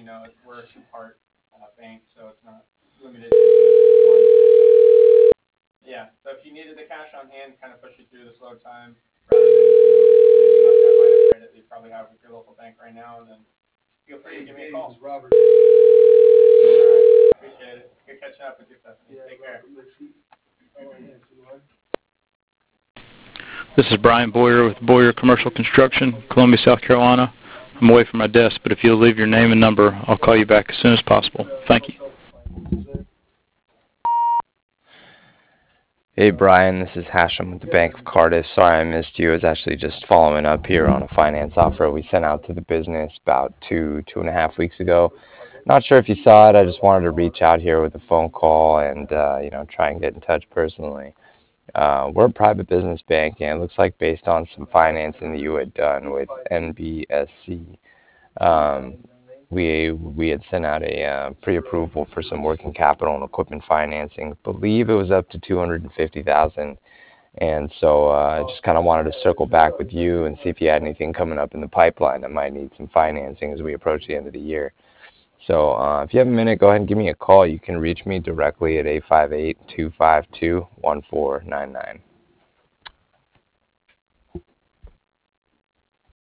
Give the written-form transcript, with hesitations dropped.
we're a two-part bank, so it's not limited to just one. Yeah, so if you needed the cash on hand, kind of push you through the slow time, rather than using up that line of credit that you probably have with your local bank right now, and then feel free to give me a call. Robert. All right, appreciate it. Good catching up with you, Stephanie. Take care. This is Brian Boyer with Boyer Commercial Construction, Columbia, South Carolina. I'm away from my desk, but if you'll leave your name and number, I'll call you back as soon as possible. Thank you. Hey Brian, this is Hashem with the Bank of Cardiff. Sorry I missed you. I was actually just following up here on a finance offer we sent out to the business about two and a half weeks ago. Not sure if you saw it. I just wanted to reach out here with a phone call and try and get in touch personally. We're a private business bank, and it looks like based on some financing that you had done with NBSC, we had sent out a pre-approval for some working capital and equipment financing. I believe it was up to $250,000, and so I just kind of wanted to circle back with you and see if you had anything coming up in the pipeline that might need some financing as we approach the end of the year. So if you have a minute, go ahead and give me a call. You can reach me directly at 858-252-1499.